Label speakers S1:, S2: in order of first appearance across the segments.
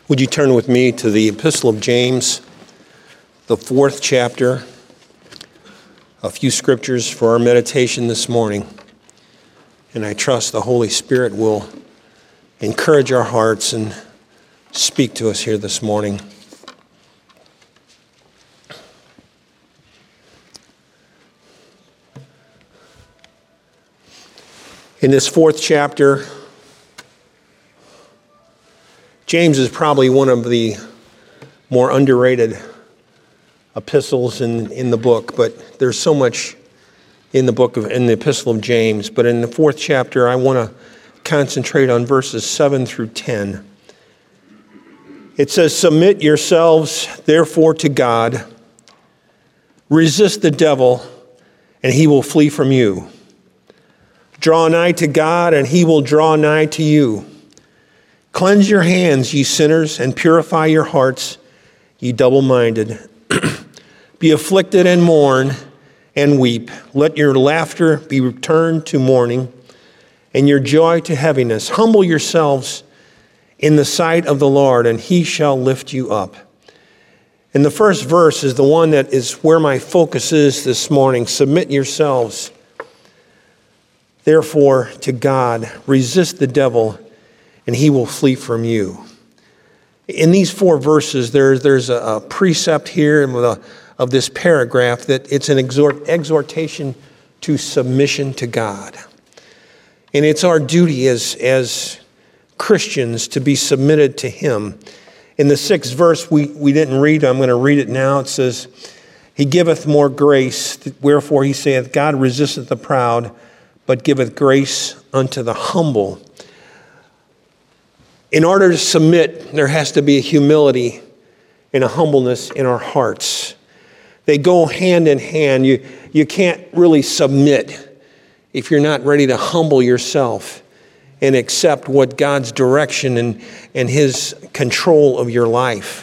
S1: Would you turn with me to the Epistle of James, the 4th chapter, a few scriptures for our meditation this morning. And I trust the Holy Spirit will encourage our hearts and speak to us here this morning. In this 4th chapter, James is probably one of the more underrated epistles in the book, but there's so much in the Epistle of James. But in the 4th chapter, I want to concentrate on verses 7 through 10. It says, "Submit yourselves, therefore, to God. Resist the devil, and he will flee from you. Draw nigh to God, and he will draw nigh to you. Cleanse your hands, ye sinners, and purify your hearts, ye double-minded. Be afflicted and mourn and weep. Let your laughter be turned to mourning, and your joy to heaviness. Humble yourselves in the sight of the Lord, and he shall lift you up." And the first verse is the one that is where my focus is this morning. Submit yourselves, therefore, to God. Resist the devil, and he will flee from you. In these 4 verses, there's a precept here of this paragraph that it's an exhortation to submission to God. And it's our duty as Christians to be submitted to him. In the 6th verse, we didn't read, I'm going to read it now. It says, "He giveth more grace, wherefore he saith, God resisteth the proud, but giveth grace unto the humble." In order to submit, there has to be a humility and a humbleness in our hearts. They go hand in hand. You can't really submit if you're not ready to humble yourself and accept what God's direction and his control of your life.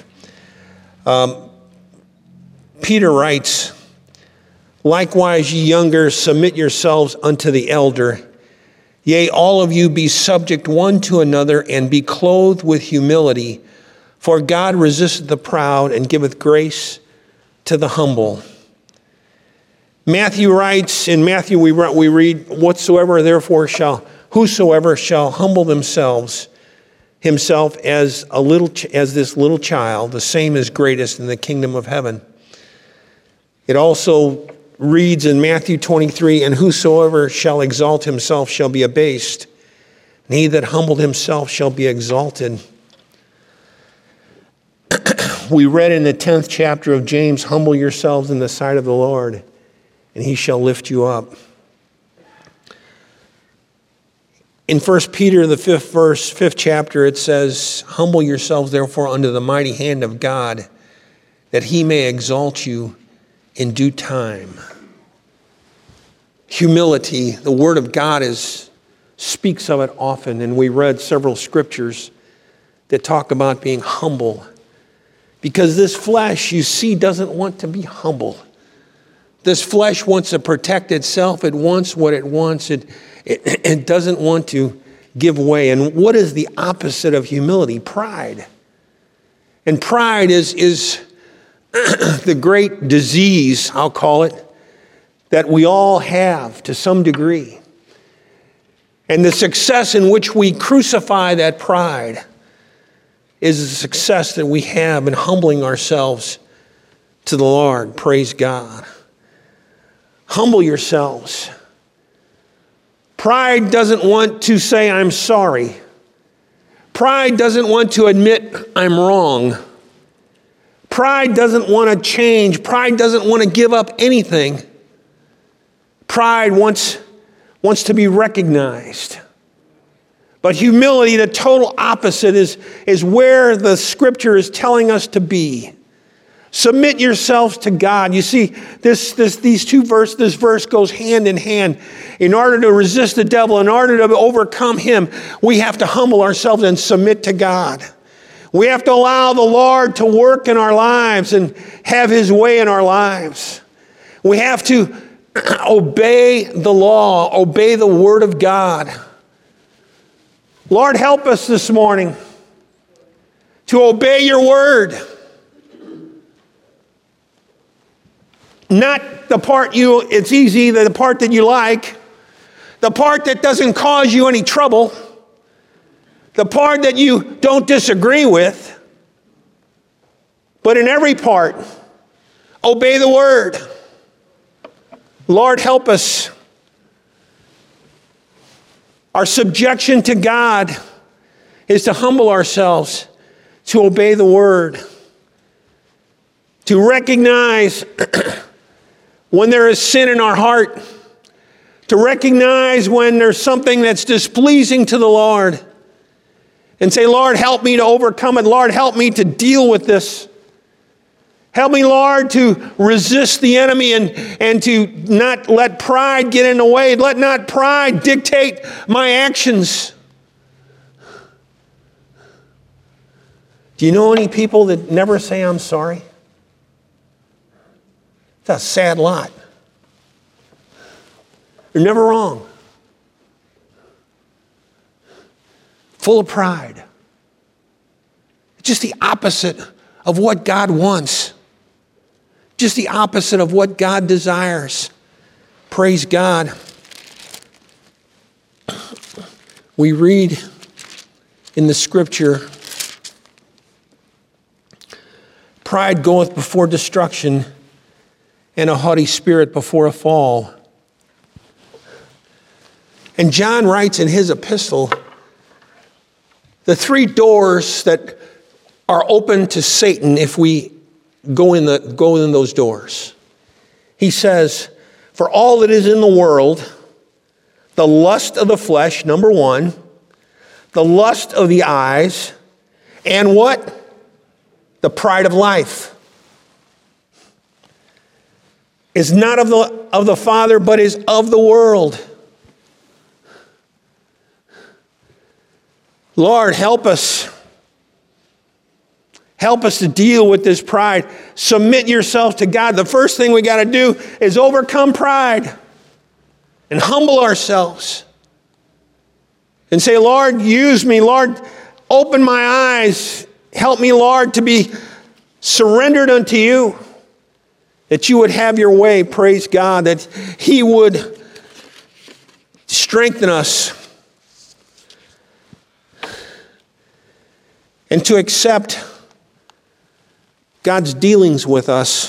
S1: Peter writes, "Likewise, ye younger, submit yourselves unto the elder. Yea, all of you be subject one to another, and be clothed with humility. For God resisteth the proud, and giveth grace to the humble." Matthew writes, in Matthew we read, "Whosoever shall humble himself as this little child, the same is greatest in the kingdom of heaven." It also reads in Matthew 23, "And whosoever shall exalt himself shall be abased, and he that humbled himself shall be exalted." We read in the 10th chapter of James, "Humble yourselves in the sight of the Lord, and he shall lift you up." In 1 Peter, the 5th chapter, it says, "Humble yourselves therefore under the mighty hand of God, that he may exalt you in due time." Humility, the Word of God speaks of it often, and we read several scriptures that talk about being humble. Because this flesh, you see, doesn't want to be humble. This flesh wants to protect itself. It wants what it wants. It doesn't want to give way. And what is the opposite of humility? Pride. And pride is the great disease, I'll call it, that we all have to some degree. And the success in which we crucify that pride is the success that we have in humbling ourselves to the Lord. Praise God. Humble yourselves. Pride doesn't want to say, "I'm sorry." Pride doesn't want to admit, "I'm wrong." Pride doesn't want to change. Pride doesn't want to give up anything. Pride wants to be recognized. But humility, the total opposite, is where the scripture is telling us to be. Submit yourselves to God. You see, this verse goes hand in hand. In order to resist the devil, in order to overcome him, we have to humble ourselves and submit to God. We have to allow the Lord to work in our lives and have his way in our lives. We have to obey the law, obey the word of God. Lord, help us this morning to obey your word. Not the part it's easy, the part that you like, the part that doesn't cause you any trouble, the part that you don't disagree with, but in every part, obey the word. Lord, help us. Our subjection to God is to humble ourselves, to obey the word, to recognize when there is sin in our heart, to recognize when there's something that's displeasing to the Lord, and say, Lord, help me to overcome it. Lord, help me to deal with this. Help me, Lord, to resist the enemy and to not let pride get in the way. Let not pride dictate my actions. Do you know any people that never say, I'm sorry? It's a sad lot. They're never wrong. Full of pride. It's just the opposite of what God wants. Just the opposite of what God desires. Praise God. We read in the scripture, pride goeth before destruction, and a haughty spirit before a fall. And John writes in his epistle, the three doors that are open to Satan if we go in those doors. He says, for all that is in the world, the lust of the flesh, number one, the lust of the eyes, and what? The pride of life. Is not of the Father, but is of the world. Lord, help us. Help us to deal with this pride. Submit yourself to God. The first thing we got to do is overcome pride and humble ourselves and say, Lord, use me. Lord, open my eyes. Help me, Lord, to be surrendered unto you, that you would have your way. Praise God, that he would strengthen us and to accept God's dealings with us.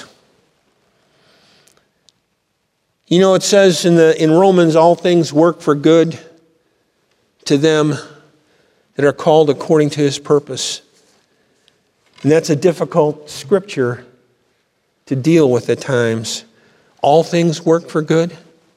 S1: You know, it says in Romans, all things work for good to them that are called according to his purpose. And that's a difficult scripture to deal with at times. All things work for good.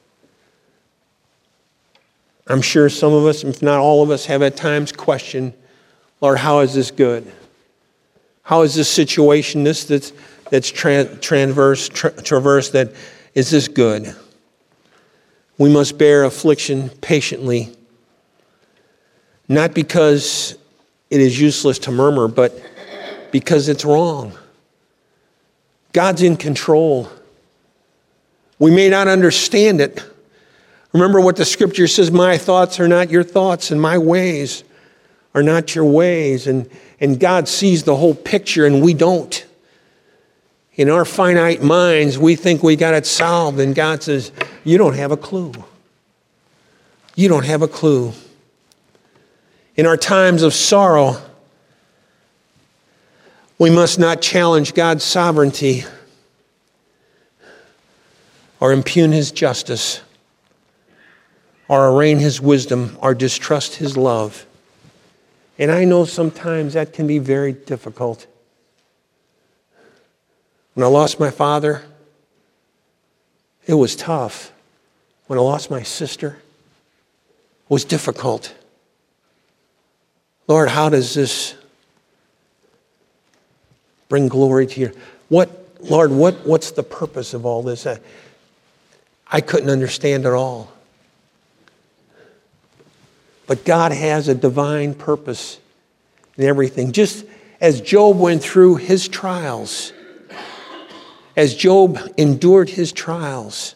S1: I'm sure some of us, if not all of us, have at times questioned, Lord, how is this good? How is this situation, that's traversed, that is this good? We must bear affliction patiently, not because it is useless to murmur, but because it's wrong. God's in control. We may not understand it. Remember what the scripture says, my thoughts are not your thoughts, and my ways are not your ways. And God sees the whole picture, and we don't. In our finite minds, we think we got it solved, and God says, you don't have a clue. You don't have a clue. In our times of sorrow, we must not challenge God's sovereignty or impugn his justice or arraign his wisdom or distrust his love. And I know sometimes that can be very difficult. When I lost my father, it was tough. When I lost my sister, it was difficult. Lord, how does this bring glory to you? Lord, what's the purpose of all this? I couldn't understand it all. But God has a divine purpose in everything. Just as Job went through his trials, as Job endured his trials,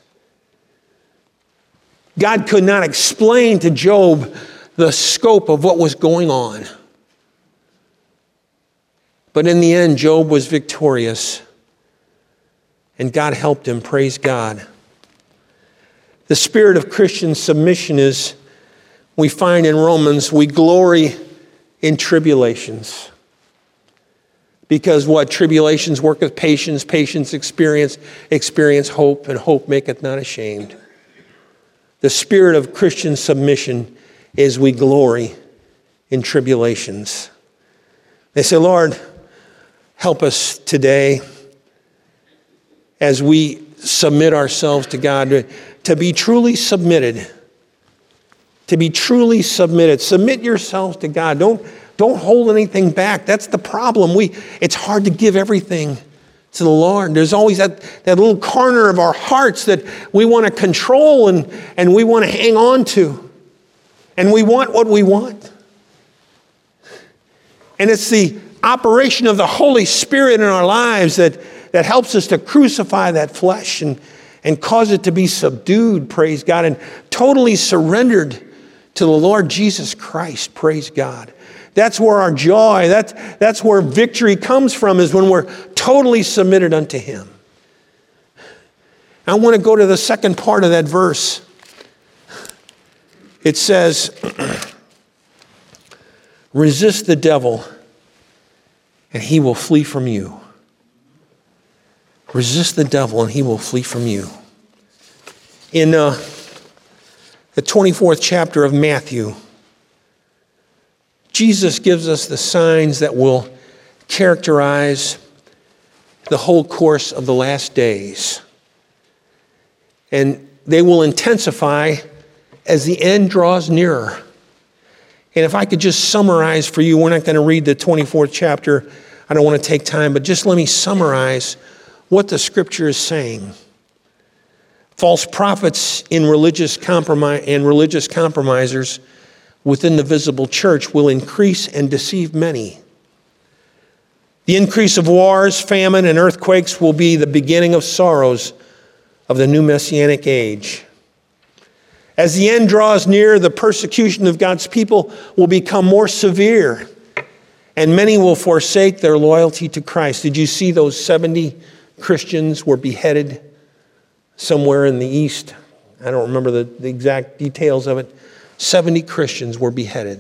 S1: God could not explain to Job the scope of what was going on. But in the end, Job was victorious. And God helped him, praise God. The spirit of Christian submission is, we find in Romans, we glory in tribulations. Because what? Tribulations worketh patience, patience experience hope, and hope maketh not ashamed. The spirit of Christian submission is we glory in tribulations. They say, Lord, help us today as we submit ourselves to God, to be truly submitted. To be truly submitted. Submit yourselves to God. Don't hold anything back. That's the problem. It's hard to give everything to the Lord. There's always that little corner of our hearts that we want to control and we want to hang on to. And we want what we want. And it's the operation of the Holy Spirit in our lives that helps us to crucify that flesh and cause it to be subdued, praise God, and totally surrendered to the Lord Jesus Christ, praise God. That's where our joy, that's where victory comes from, is when we're totally submitted unto Him. I want to go to the second part of that verse. It says, resist the devil and he will flee from you. Resist the devil and he will flee from you. In the 24th chapter of Matthew, Jesus gives us the signs that will characterize the whole course of the last days. And they will intensify as the end draws nearer. And if I could just summarize for you, we're not going to read the 24th chapter. I don't want to take time, but just let me summarize what the Scripture is saying. False prophets in religious compromise and religious compromisers within the visible church will increase and deceive many. The increase of wars, famine, and earthquakes will be the beginning of sorrows of the new Messianic age. As the end draws near, the persecution of God's people will become more severe, and many will forsake their loyalty to Christ. Did you see those 70 Christians were beheaded somewhere in the east? I don't remember the exact details of it. 70 Christians were beheaded.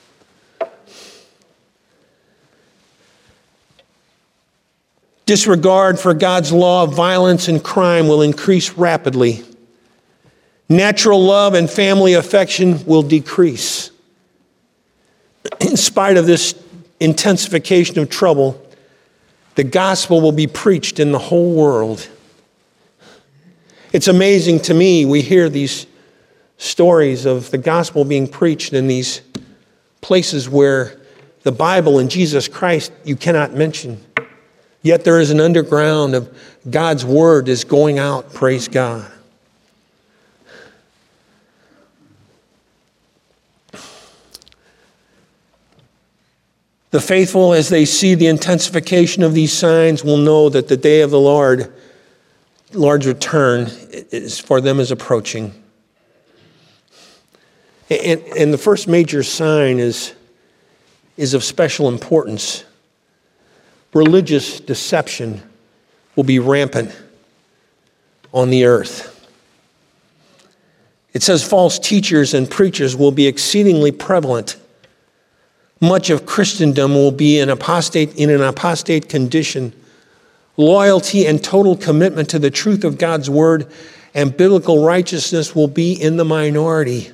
S1: Disregard for God's law of violence and crime will increase rapidly. Natural love and family affection will decrease. In spite of this intensification of trouble, the gospel will be preached in the whole world. It's amazing to me, we hear these stories of the gospel being preached in these places where the Bible and Jesus Christ you cannot mention. Yet there is an underground of God's word is going out, praise God. The faithful, as they see the intensification of these signs, will know that the day of the Lord's return is for them is approaching. And the first major sign is of special importance. Religious deception will be rampant on the earth. It says false teachers and preachers will be exceedingly prevalent. Much of Christendom will be in an apostate condition. Loyalty and total commitment to the truth of God's word and biblical righteousness will be in the minority.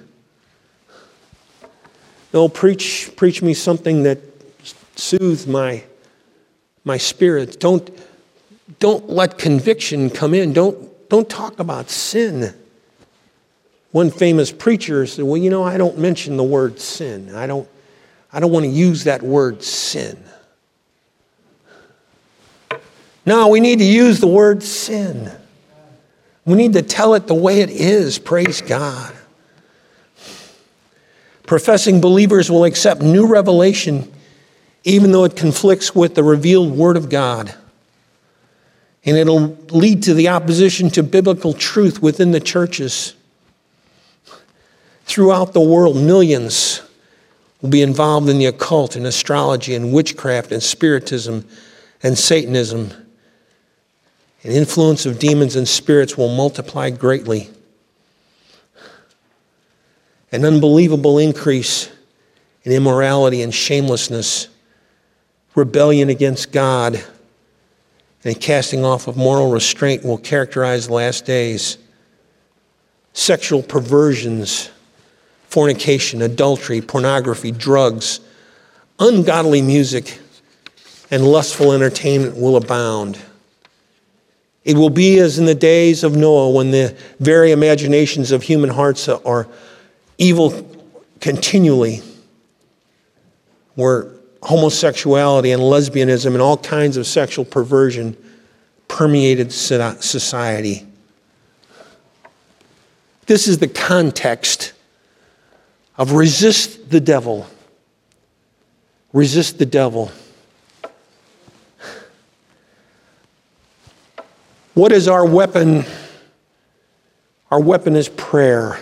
S1: No, preach me something that soothes my spirit. Don't let conviction come in. Don't talk about sin. One famous preacher said, well, I don't mention the word sin. I don't want to use that word sin. No, we need to use the word sin. We need to tell it the way it is, praise God. Professing believers will accept new revelation even though it conflicts with the revealed Word of God. And it'll lead to the opposition to biblical truth within the churches. Throughout the world, millions will be involved in the occult and astrology and witchcraft and spiritism and Satanism. And influence of demons and spirits will multiply greatly. An unbelievable increase in immorality and shamelessness, rebellion against God, and casting off of moral restraint will characterize the last days. Sexual perversions, fornication, adultery, pornography, drugs, ungodly music, and lustful entertainment will abound. It will be as in the days of Noah, when the very imaginations of human hearts are evil continually, where homosexuality and lesbianism and all kinds of sexual perversion permeated society. This is the context of resist the devil. Resist the devil. What is our weapon? Our weapon is prayer.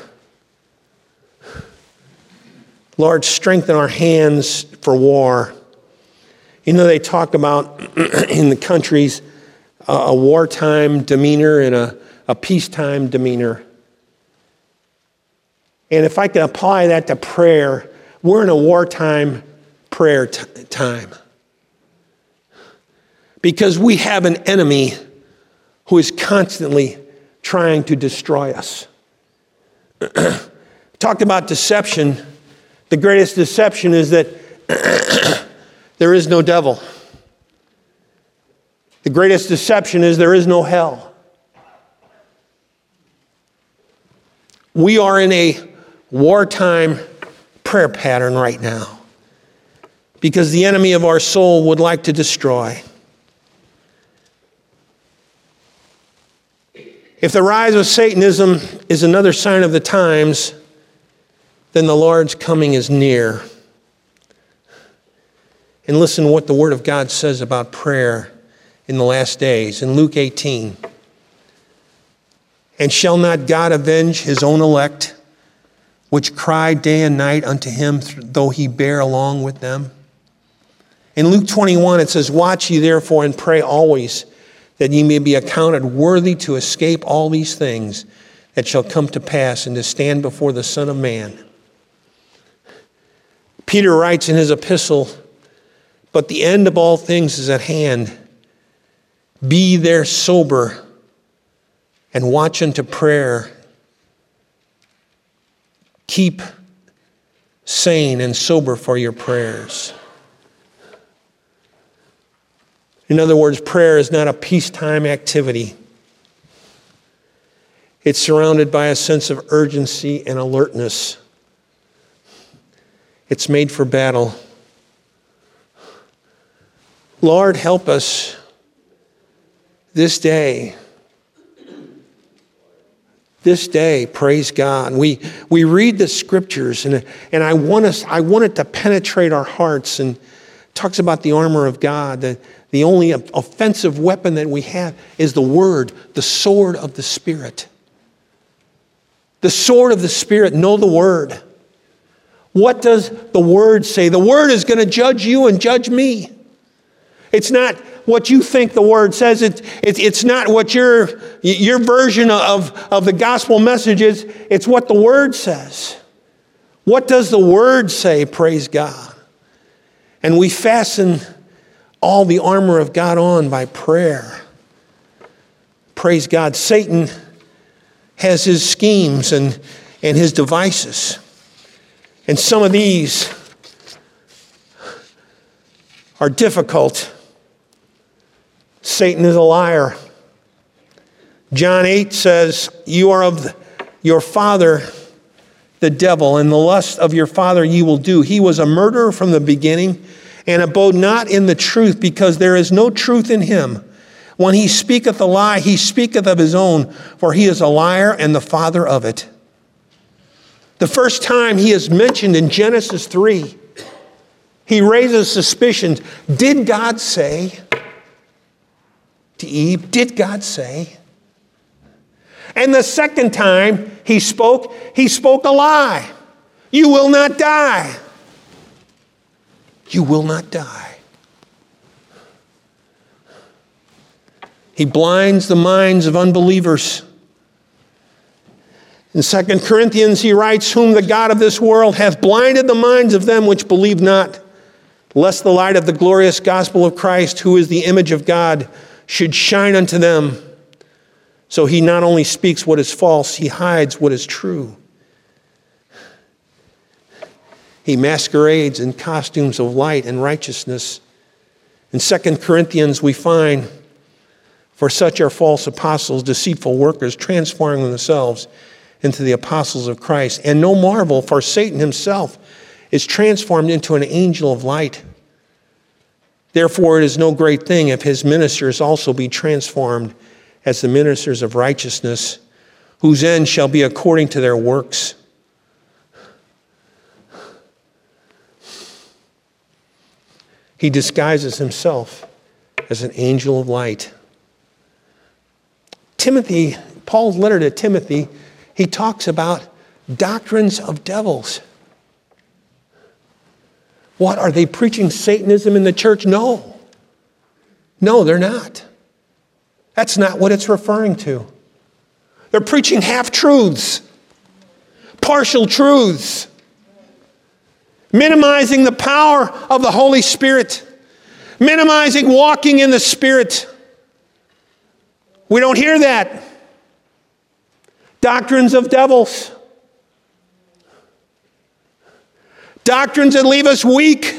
S1: Lord, strengthen our hands for war. You know, they talk about in the countries a wartime demeanor and a peacetime demeanor. And if I can apply that to prayer, we're in a wartime prayer time. Because we have an enemy who is constantly trying to destroy us. Talked about deception. The greatest deception is that there is no devil. The greatest deception is there is no hell. We are in a wartime prayer pattern right now because the enemy of our soul would like to destroy. If the rise of Satanism is another sign of the times, then the Lord's coming is near. And listen what the Word of God says about prayer in the last days. In Luke 18, and shall not God avenge his own elect, which cry day and night unto him, though he bear along with them? In Luke 21, it says, watch ye therefore and pray always, that ye may be accounted worthy to escape all these things that shall come to pass, and to stand before the Son of Man. Peter writes in his epistle, but the end of all things is at hand. Be there sober, and watch unto prayer. Keep sane and sober for your prayers. In other words, prayer is not a peacetime activity. It's surrounded by a sense of urgency and alertness. It's made for battle. Lord, help us this day. This day, praise God. We read the scriptures, and I want it to penetrate our hearts. And talks about the armor of God. The only offensive weapon that we have is the Word, the sword of the Spirit. The sword of the Spirit. Know the Word. What does the Word say? The Word is going to judge you and judge me. It's not what you think the Word says. It's not what your version of the gospel message is. It's what the Word says. What does the Word say? Praise God. And we fasten all the armor of God on by prayer. Praise God. Satan has his schemes and his devices. And some of these are difficult. Satan is a liar. John 8 says, you are of your father, the devil, and the lust of your father ye will do. He was a murderer from the beginning, and abode not in the truth, because there is no truth in him. When he speaketh a lie, he speaketh of his own, for he is a liar and the father of it. The first time he is mentioned in Genesis 3, he raises suspicions. Did God say to Eve? Did God say? And the second time he spoke a lie. You will not die. You will not die. He blinds the minds of unbelievers. In 2 Corinthians, he writes, whom the God of this world hath blinded the minds of them which believe not, lest the light of the glorious gospel of Christ, who is the image of God, should shine unto them. So he not only speaks what is false, he hides what is true. He masquerades in costumes of light and righteousness. In 2 Corinthians, we find, for such are false apostles, deceitful workers, transforming themselves into the apostles of Christ. And no marvel, for Satan himself is transformed into an angel of light. Therefore, it is no great thing if his ministers also be transformed as the ministers of righteousness, whose end shall be according to their works. He disguises himself as an angel of light. Timothy, Paul's letter to Timothy, he talks about doctrines of devils. What, are they preaching Satanism in the church? No. No, they're not. That's not what it's referring to. They're preaching half-truths, partial truths, minimizing the power of the Holy Spirit, minimizing walking in the Spirit. We don't hear that. Doctrines of devils. Doctrines that leave us weak.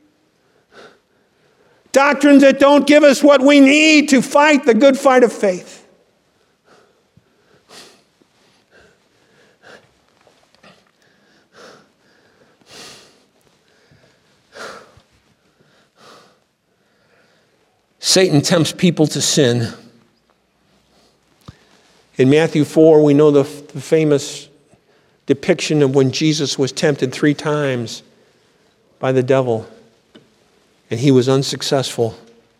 S1: Doctrines that don't give us what we need to fight the good fight of faith. Satan tempts people to sin. In Matthew 4, we know the famous depiction of when Jesus was tempted 3 times by the devil, and he was unsuccessful.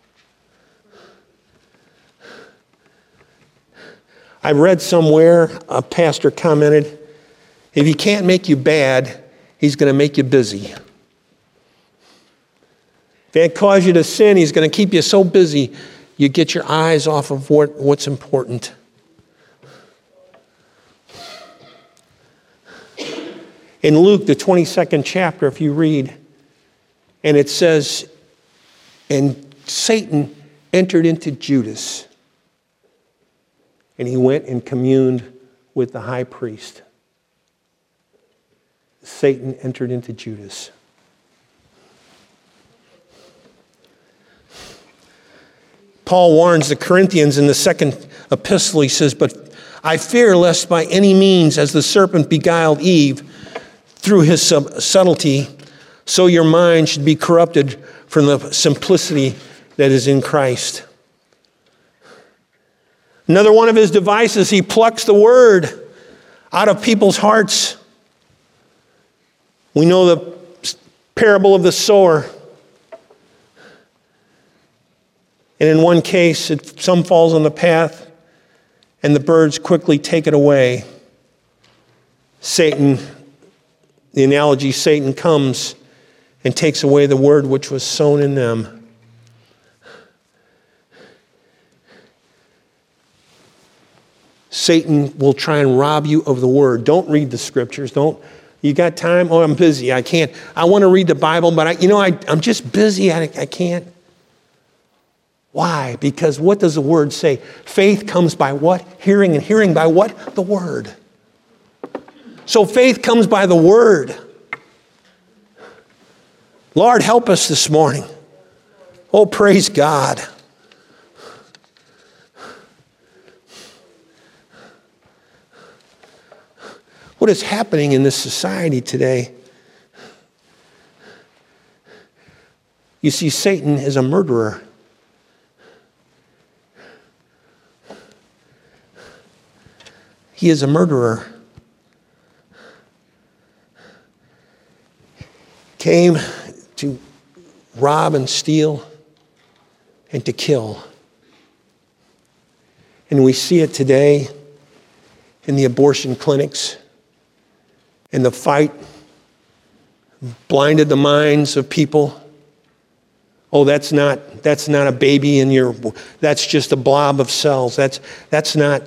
S1: I read somewhere, a pastor commented, if he can't make you bad, he's going to make you busy. If it causes you to sin, he's going to keep you so busy, you get your eyes off of what's important. In Luke, the 22nd chapter, if you read, and it says, and Satan entered into Judas, and he went and communed with the high priest. Satan entered into Judas. Paul warns the Corinthians in the second epistle. He says, but I fear lest by any means, as the serpent beguiled Eve through his subtlety, so your mind should be corrupted from the simplicity that is in Christ. Another one of his devices, he plucks the word out of people's hearts. We know the parable of the sower. And in one case, some falls on the path, and the birds quickly take it away. Satan, the analogy, Satan comes and takes away the word which was sown in them. Satan will try and rob you of the word. Don't read the scriptures. You got time? Oh, I'm busy. I can't. I want to read the Bible, but I'm just busy. I can't. Why? Because what does the word say? Faith comes by what? Hearing, and hearing by what? The word. So faith comes by the word. Lord, help us this morning. Oh, praise God. What is happening in this society today? You see, Satan is a murderer. He is a murderer. Came to rob and steal and to kill. And we see it today in the abortion clinics, in the fight, blinded the minds of people Oh, that's not a baby in your, that's just a blob of cells. That's not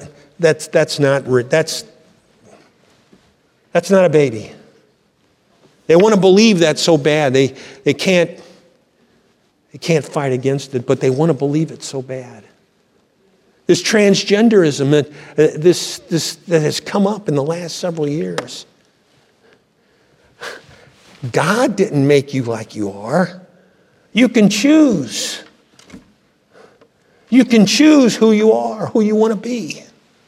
S1: a baby. They want to believe that so bad. They can't fight against it, but they want to believe it so bad. This transgenderism that has come up in the last several years. God didn't make you like you are. You can choose. You can choose who you are, who you want to be.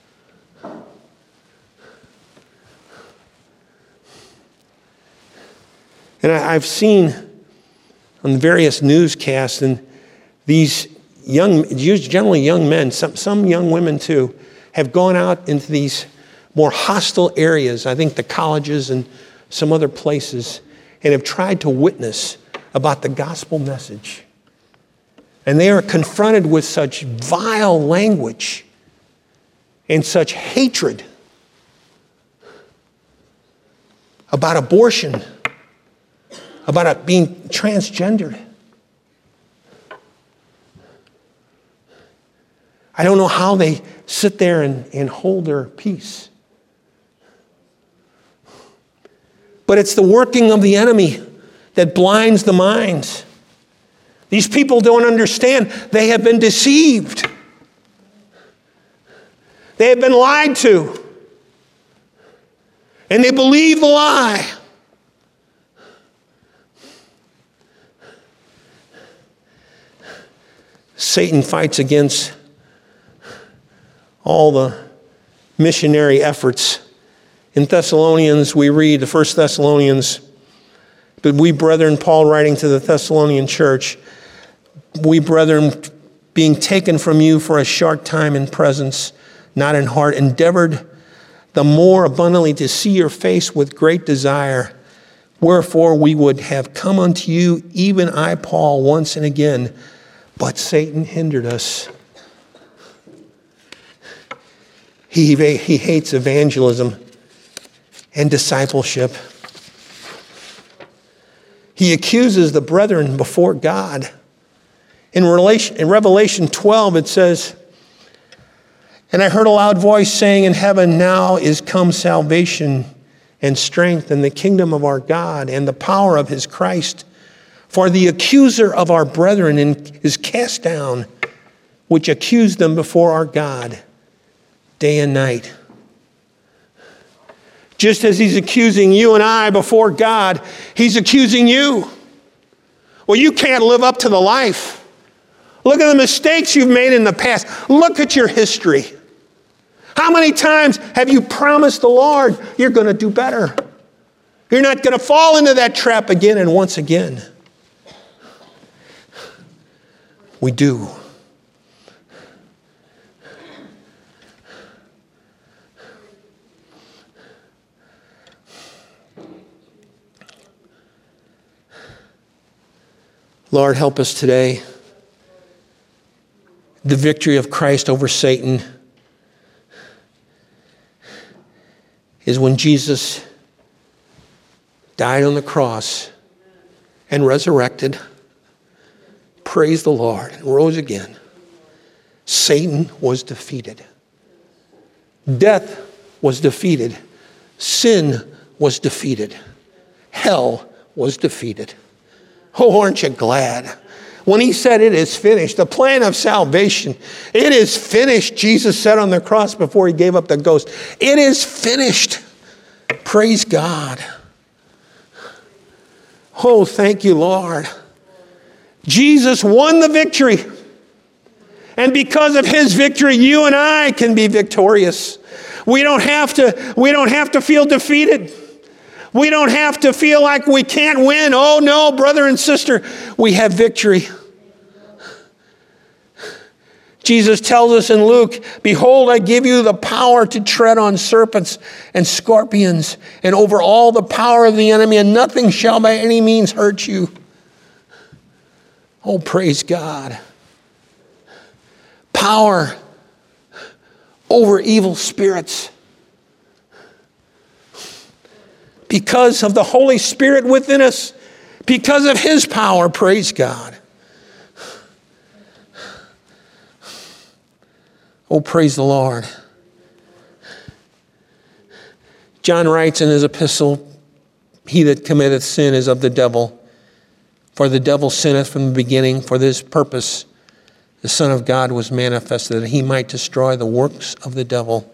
S1: And I've seen on the various newscasts, and these generally young men, some young women too, have gone out into these more hostile areas, I think the colleges and some other places, and have tried to witness about the gospel message. And they are confronted with such vile language and such hatred about abortion, about it being transgendered. I don't know how they sit there and hold their peace. But it's the working of the enemy that blinds the minds. These people don't understand. They have been deceived. They have been lied to. And they believe the lie. Satan fights against all the missionary efforts. In Thessalonians, we read, the 1 Thessalonians, but we brethren, Paul writing to the Thessalonian church, we brethren, being taken from you for a short time in presence, not in heart, endeavored the more abundantly to see your face with great desire. Wherefore we would have come unto you, even I, Paul, once and again, but Satan hindered us. He hates evangelism and discipleship. He accuses the brethren before God. In Revelation 12, it says, and I heard a loud voice saying in heaven, now is come salvation and strength and the kingdom of our God and the power of his Christ. For the accuser of our brethren is cast down, which accused them before our God day and night. Just as he's accusing you and I before God, he's accusing you. Well, you can't live up to the life. Look at the mistakes you've made in the past. Look at your history. How many times have you promised the Lord you're going to do better? You're not going to fall into that trap again and once again. We do. Lord, help us today. The victory of Christ over Satan is when Jesus died on the cross and resurrected. Praise the Lord, and rose again. Satan was defeated. Death was defeated. Sin was defeated. Hell was defeated. Oh, aren't you glad? When he said it is finished, the plan of salvation, it is finished, Jesus said on the cross before he gave up the ghost. It is finished. Praise God. Oh, thank you, Lord. Jesus won the victory. And because of his victory, you and I can be victorious. We don't have to feel defeated. We don't have to feel like we can't win. Oh no, brother and sister, we have victory. Jesus tells us in Luke, behold, I give you the power to tread on serpents and scorpions and over all the power of the enemy, and nothing shall by any means hurt you. Oh, praise God. Power over evil spirits. Because of the Holy Spirit within us, because of his power, praise God. Oh, praise the Lord. John writes in his epistle, he that committeth sin is of the devil. For the devil sinneth from the beginning. For this purpose the Son of God was manifested, that he might destroy the works of the devil.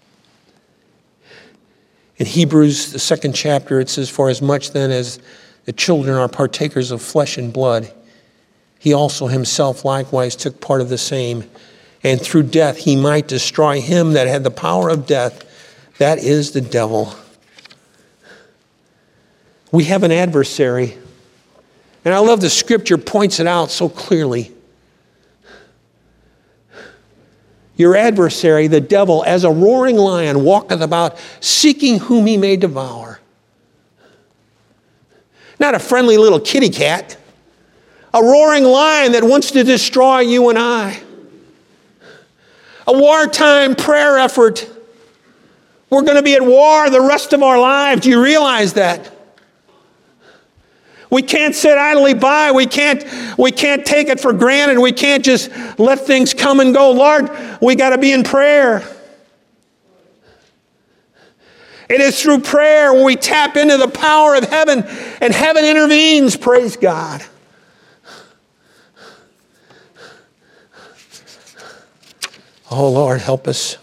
S1: In Hebrews, the 2nd chapter, it says, for as much then as the children are partakers of flesh and blood, he also himself likewise took part of the same, and through death he might destroy him that had the power of death, that is the devil. We have an adversary, and I love the scripture points it out so clearly. Your adversary, the devil, as a roaring lion, walketh about, seeking whom he may devour. Not a friendly little kitty cat. A roaring lion that wants to destroy you and I. A wartime prayer effort. We're going to be at war the rest of our lives. Do you realize that? We can't sit idly by. We can't take it for granted. We can't just let things come and go. Lord, we got to be in prayer. It is through prayer when we tap into the power of heaven, and heaven intervenes. Praise God. Oh, Lord, help us.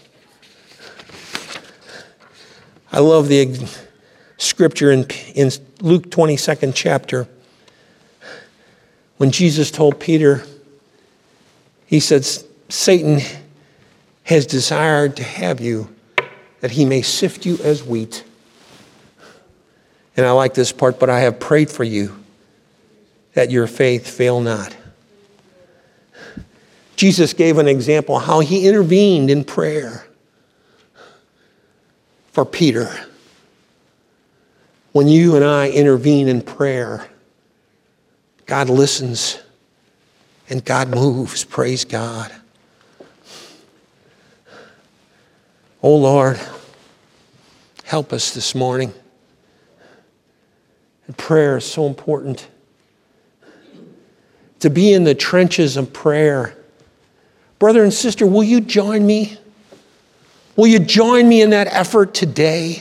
S1: I love the scripture in Luke 22nd chapter. When Jesus told Peter, he said, Satan has desired to have you, that he may sift you as wheat. And I like this part, but I have prayed for you, that your faith fail not. Jesus gave an example how he intervened in prayer for Peter. When you and I intervene in prayer, God listens and God moves. Praise God. Oh Lord, help us this morning. And prayer is so important. To be in the trenches of prayer. Brother and sister, will you join me? Will you join me in that effort today?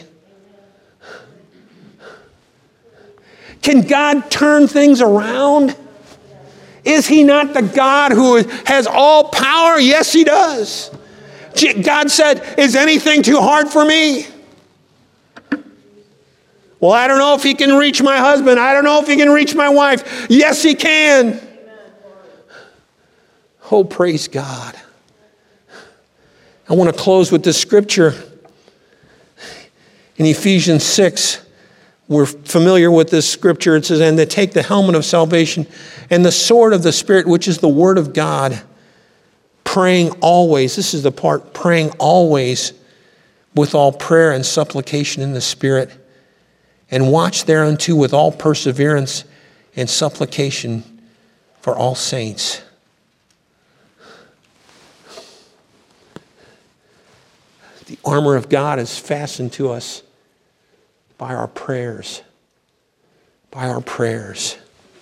S1: Can God turn things around? Is he not the God who has all power? Yes, he does. God said, is anything too hard for me? Well, I don't know if he can reach my husband. I don't know if he can reach my wife. Yes, he can. Oh, praise God. I want to close with this scripture. In Ephesians 6, we're familiar with this scripture. It says, and they take the helmet of salvation and the sword of the Spirit, which is the word of God, praying always. This is the part, praying always with all prayer and supplication in the Spirit, and watch thereunto with all perseverance and supplication for all saints. The armor of God is fastened to us by our prayers. By our prayers.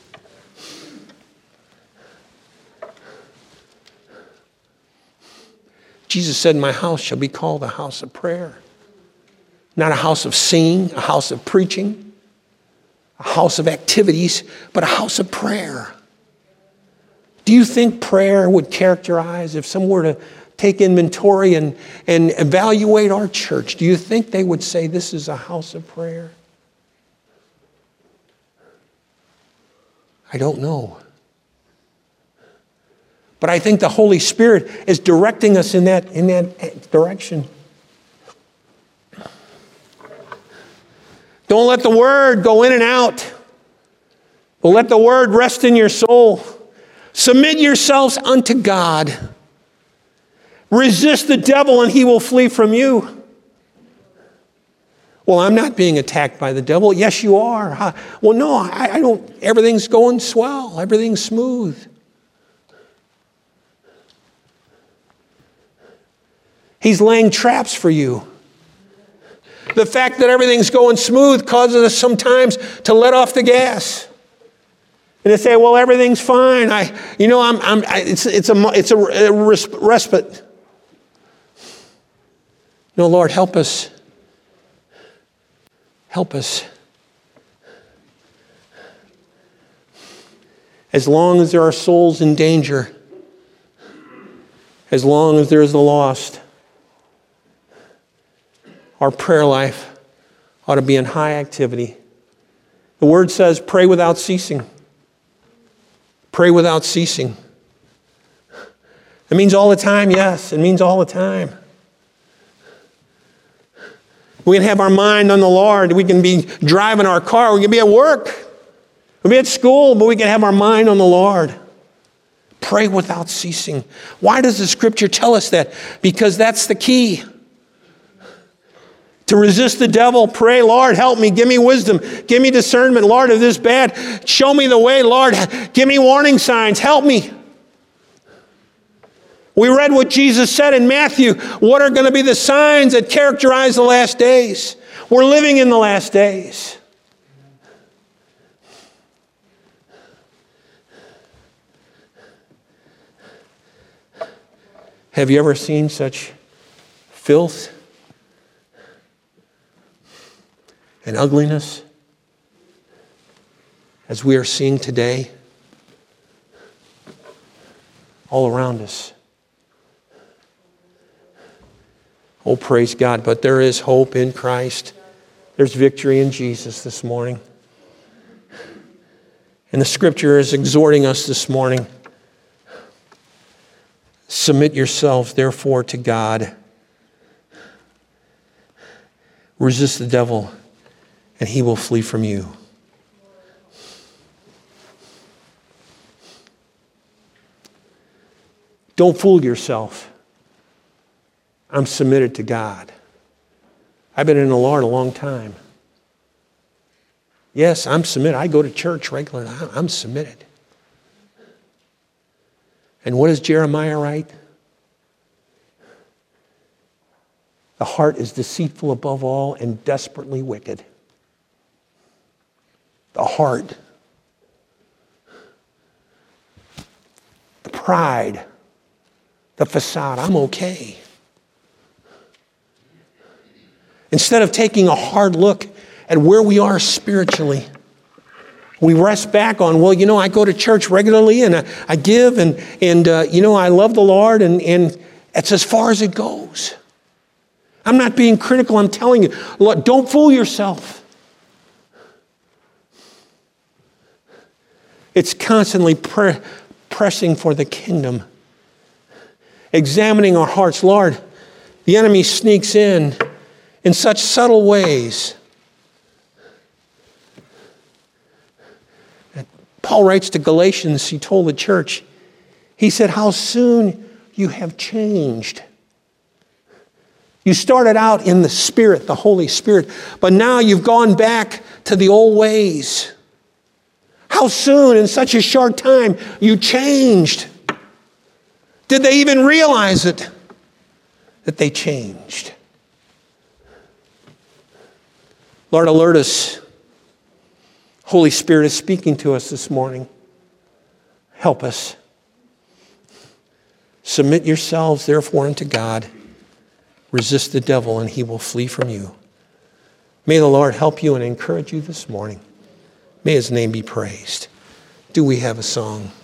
S1: Jesus said, my house shall be called a house of prayer. Not a house of singing, a house of preaching, a house of activities, but a house of prayer. Do you think prayer would characterize, if someone were to take inventory and evaluate our church, do you think they would say this is a house of prayer? I don't know. But I think the Holy Spirit is directing us in that direction. Don't let the word go in and out, but let the word rest in your soul. Submit yourselves unto God. Resist the devil and he will flee from you. Well, I'm not being attacked by the devil. Yes, you are. Well, no, I don't. Everything's going swell. Everything's smooth. He's laying traps for you. The fact that everything's going smooth causes us sometimes to let off the gas. And to say, well, everything's fine. It's a respite. No, Lord, help us. Help us. As long as there are souls in danger, as long as there is the lost, our prayer life ought to be in high activity. The Word says, pray without ceasing. Pray without ceasing. It means all the time, yes. It means all the time. We can have our mind on the Lord. We can be driving our car. We can be at work. We can be at school, but we can have our mind on the Lord. Pray without ceasing. Why does the Scripture tell us that? Because that's the key. To resist the devil, pray, Lord, help me. Give me wisdom. Give me discernment. Lord, if this is bad, show me the way. Lord, give me warning signs. Help me. We read what Jesus said in Matthew. What are going to be the signs that characterize the last days? We're living in the last days. Have you ever seen such filth and ugliness as we are seeing today all around us? Oh, praise God. But there is hope in Christ. There's victory in Jesus this morning. And the Scripture is exhorting us this morning. Submit yourselves, therefore, to God. Resist the devil, and he will flee from you. Don't fool yourself. I'm submitted to God. I've been in the Lord a long time. Yes, I'm submitted. I go to church regularly. I'm submitted. And what does Jeremiah write? The heart is deceitful above all and desperately wicked. The heart. The pride. The facade. I'm okay. Instead of taking a hard look at where we are spiritually, we rest back on, well, I go to church regularly and I give and I love the Lord and it's as far as it goes. I'm not being critical. I'm telling you, Lord, don't fool yourself. It's constantly pressing for the kingdom. Examining our hearts. Lord, the enemy sneaks in such subtle ways. Paul writes to Galatians, he told the church, he said, how soon you have changed. You started out in the Spirit, the Holy Spirit, but now you've gone back to the old ways. How soon in such a short time you changed. Did they even realize it? That they changed. Lord, alert us. Holy Spirit is speaking to us this morning. Help us. Submit yourselves, therefore, unto God. Resist the devil, and he will flee from you. May the Lord help you and encourage you this morning. May his name be praised. Do we have a song?